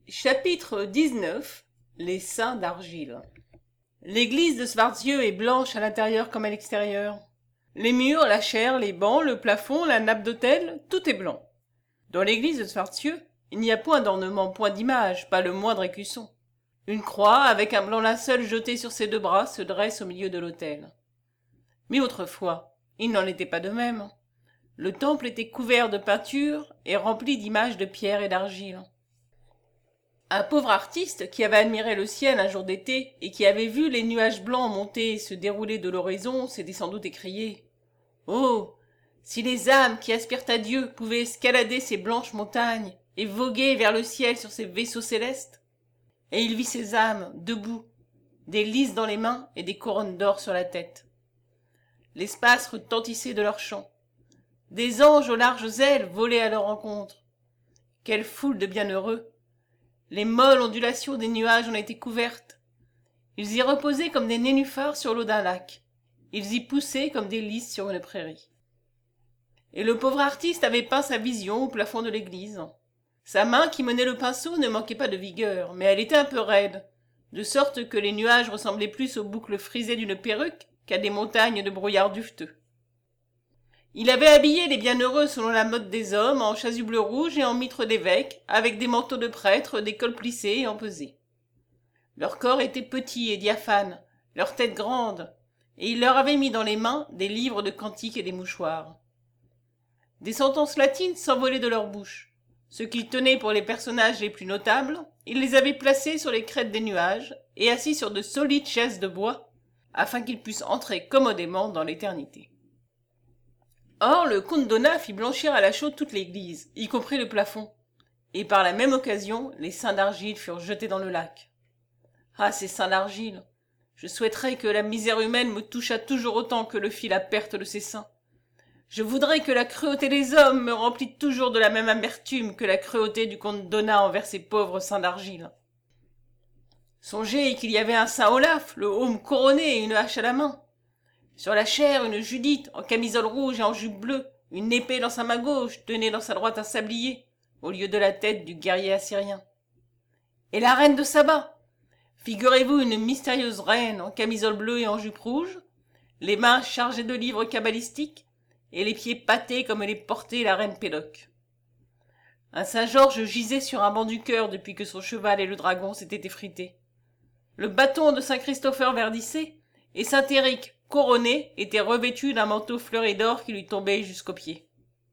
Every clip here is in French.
Chapitre 19. Les saints d'argile. L'église de Schwarzieu est blanche à l'intérieur comme à l'extérieur. Les murs, la chaire, les bancs, le plafond, la nappe d'autel, tout est blanc. Dans l'église de Schwarzieu, il n'y a point d'ornement, point d'image, pas le moindre écusson. Une croix, avec un blanc linceul jeté sur ses deux bras, se dresse au milieu de l'autel. Mais autrefois, il n'en était pas de même. Le temple était couvert de peintures et rempli d'images de pierre et d'argile. Un pauvre artiste qui avait admiré le ciel un jour d'été et qui avait vu les nuages blancs monter et se dérouler de l'horizon s'était sans doute écrié « Oh, si les âmes qui aspirent à Dieu pouvaient escalader ces blanches montagnes et voguer vers le ciel sur ces vaisseaux célestes !» Et il vit ces âmes, debout, des lys dans les mains et des couronnes d'or sur la tête. L'espace retentissait de leurs chants. Des anges aux larges ailes volaient à leur rencontre. Quelle foule de bienheureux! Les molles ondulations des nuages en étaient couvertes. Ils y reposaient comme des nénuphars sur l'eau d'un lac. Ils y poussaient comme des lys sur une prairie. Et le pauvre artiste avait peint sa vision au plafond de l'église. Sa main qui menait le pinceau ne manquait pas de vigueur, mais elle était un peu raide, de sorte que les nuages ressemblaient plus aux boucles frisées d'une perruque qu'à des montagnes de brouillard duveteux. Il avait habillé les bienheureux selon la mode des hommes, en chasuble rouge et en mitre d'évêque, avec des manteaux de prêtres, des cols plissés et empesés. Leur corps était petit et diaphane, leur tête grande, et il leur avait mis dans les mains des livres de cantiques et des mouchoirs. Des sentences latines s'envolaient de leur bouche. Ceux qu'ils tenaient pour les personnages les plus notables, ils les avaient placés sur les crêtes des nuages et assis sur de solides chaises de bois, afin qu'ils puissent entrer commodément dans l'éternité. Or, le comte Donat fit blanchir à la chaux toute l'église, y compris le plafond, et par la même occasion, les saints d'argile furent jetés dans le lac. Ah, ces saints d'argile! Je souhaiterais que la misère humaine me touchât toujours autant que le fit la perte de ses saints. Je voudrais que la cruauté des hommes me remplît toujours de la même amertume que la cruauté du comte Donat envers ces pauvres saints d'argile. Songez qu'il y avait un saint Olaf, le aume couronné et une hache à la main. Sur la chaire, une Judith, en camisole rouge et en jupe bleue, une épée dans sa main gauche, tenait dans sa droite un sablier, au lieu de la tête du guerrier assyrien. Et la reine de Saba! Figurez-vous une mystérieuse reine en camisole bleue et en jupe rouge, les mains chargées de livres cabalistiques, et les pieds pâtés comme les portait la reine Pédoc. Un Saint-Georges gisait sur un banc du chœur depuis que son cheval et le dragon s'étaient effrités. Le bâton de Saint Christopher verdissait, et Saint Éric, couronné, était revêtu d'un manteau fleuri d'or qui lui tombait jusqu'aux pieds.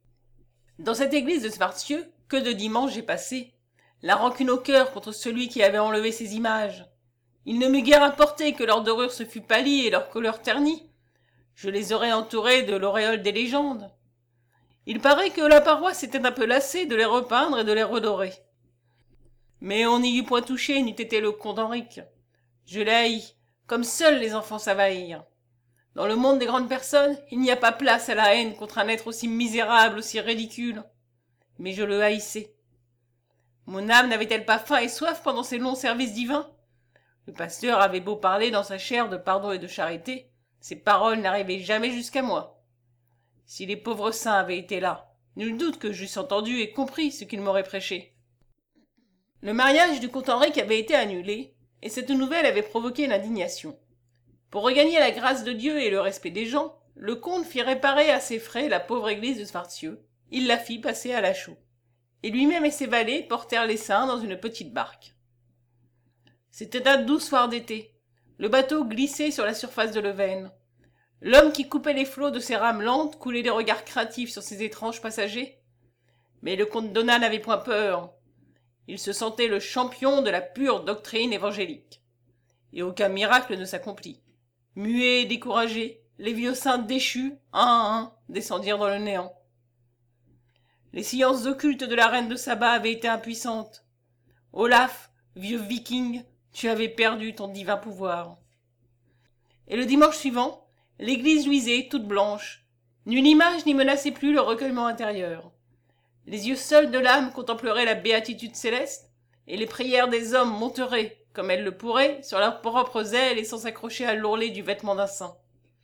Dans cette église de Schwarzieu, que de dimanches j'ai passé, la rancune au cœur contre celui qui avait enlevé ces images. Il ne m'eût guère importé que leur dorure se fût pâlie et leur couleur ternie. Je les aurais entourés de l'auréole des légendes. Il paraît que la paroisse était un peu lassée de les repeindre et de les redorer. Mais on n'y eût point touché n'eût été le comte Henrique. Je l'ai haï, comme seuls les enfants savent haïr. Dans le monde des grandes personnes, il n'y a pas place à la haine contre un être aussi misérable, aussi ridicule. Mais je le haïssais. Mon âme n'avait-elle pas faim et soif pendant ces longs services divins? Le pasteur avait beau parler dans sa chaire de pardon et de charité, ses paroles n'arrivaient jamais jusqu'à moi. Si les pauvres saints avaient été là, nul doute que j'eusse entendu et compris ce qu'ils m'auraient prêché. Le mariage du comte Henrique avait été annulé, et cette nouvelle avait provoqué l'indignation. Pour regagner la grâce de Dieu et le respect des gens, le comte fit réparer à ses frais la pauvre église de Schwarzieu. Il la fit passer à la chaux. Et lui-même et ses valets portèrent les saints dans une petite barque. C'était un doux soir d'été. Le bateau glissait sur la surface de l'Euvène. L'homme qui coupait les flots de ses rames lentes coulait des regards craintifs sur ses étranges passagers. Mais le comte Donat n'avait point peur. Il se sentait le champion de la pure doctrine évangélique. Et aucun miracle ne s'accomplit. Muets et découragés, les vieux saints déchus, un à un, descendirent dans le néant. Les sciences occultes de la reine de Saba avaient été impuissantes. Olaf, vieux viking, tu avais perdu ton divin pouvoir. Et le dimanche suivant, l'église luisait toute blanche. Nulle image n'y menaçait plus le recueillement intérieur. Les yeux seuls de l'âme contempleraient la béatitude céleste, et les prières des hommes monteraient, comme elles le pourraient, sur leurs propres ailes et sans s'accrocher à l'ourlet du vêtement d'un saint.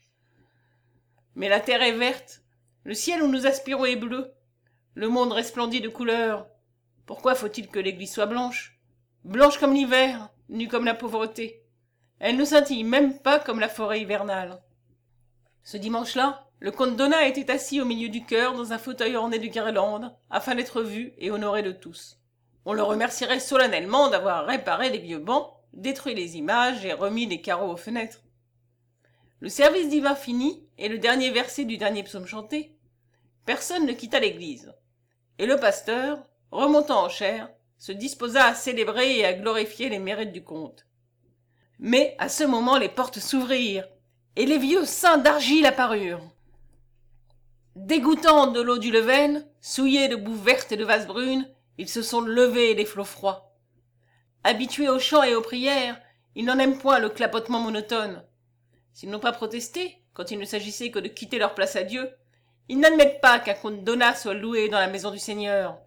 Mais la terre est verte, le ciel où nous aspirons est bleu, le monde resplendit de couleurs. Pourquoi faut-il que l'église soit blanche? blanche comme l'hiver, nue comme la pauvreté. Elle ne scintille même pas comme la forêt hivernale. Ce dimanche-là, le comte Donat était assis au milieu du chœur dans un fauteuil orné de guirlandes, afin d'être vu et honoré de tous. On le remercierait solennellement d'avoir réparé les vieux bancs, détruit les images et remis les carreaux aux fenêtres. Le service divin fini, et le dernier verset du dernier psaume chanté, personne ne quitta l'église, et le pasteur, remontant en chair, se disposa à célébrer et à glorifier les mérites du comte. Mais à ce moment les portes s'ouvrirent, et les vieux saints d'argile apparurent. Dégoûtant de l'eau du Leven, souillés de boue verte et de vase brune, ils se sont levés des flots froids. Habitués aux chants et aux prières, ils n'en aiment point le clapotement monotone. S'ils n'ont pas protesté, quand il ne s'agissait que de quitter leur place à Dieu, ils n'admettent pas qu'un comte Donat soit loué dans la maison du Seigneur.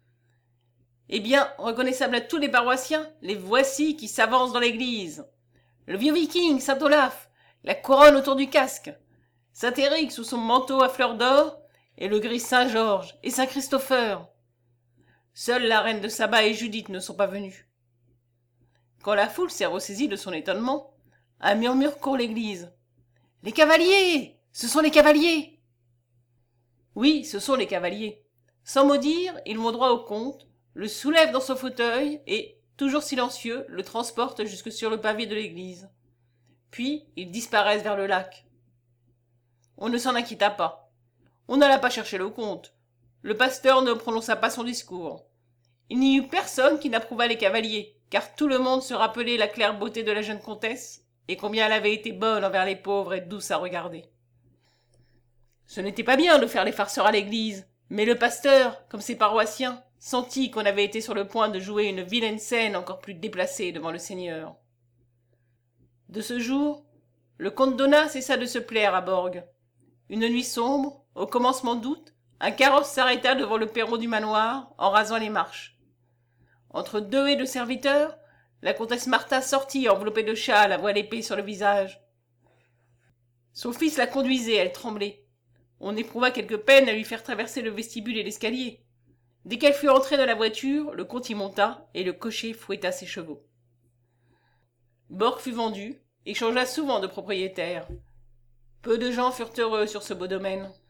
Eh bien, reconnaissables à tous les paroissiens, les voici qui s'avancent dans l'église. Le vieux viking, saint Olaf, la couronne autour du casque, saint Éric sous son manteau à fleurs d'or, et le gris saint Georges et saint Christopher. Seules la reine de Saba et Judith ne sont pas venues. Quand la foule s'est ressaisie de son étonnement, un murmure court l'église. « Les cavaliers! Ce sont les cavaliers !» Oui, ce sont les cavaliers. Sans mot dire, ils vont droit au comte, le soulèvent dans son fauteuil et, toujours silencieux, le transportent jusque sur le pavé de l'église. Puis, ils disparaissent vers le lac. On ne s'en inquiéta pas. On n'alla pas chercher le comte. Le pasteur ne prononça pas son discours. Il n'y eut personne qui n'approuvât les cavaliers, car tout le monde se rappelait la claire beauté de la jeune comtesse, et combien elle avait été bonne envers les pauvres et douce à regarder. Ce n'était pas bien de faire les farceurs à l'église, mais le pasteur, comme ses paroissiens, sentit qu'on avait été sur le point de jouer une vilaine scène encore plus déplacée devant le Seigneur. De ce jour, le comte Donat cessa de se plaire à Borg. Une nuit sombre, au commencement d'août, un carrosse s'arrêta devant le perron du manoir, en rasant les marches. Entre deux haies de serviteurs, la comtesse Martha sortit enveloppée de châle à voile épais sur le visage. Son fils la conduisait, elle tremblait. On éprouva quelque peine à lui faire traverser le vestibule et l'escalier. Dès qu'elle fut entrée dans la voiture, le comte y monta, et le cocher fouetta ses chevaux. Borg fut vendu, et changea souvent de propriétaire. Peu de gens furent heureux sur ce beau domaine.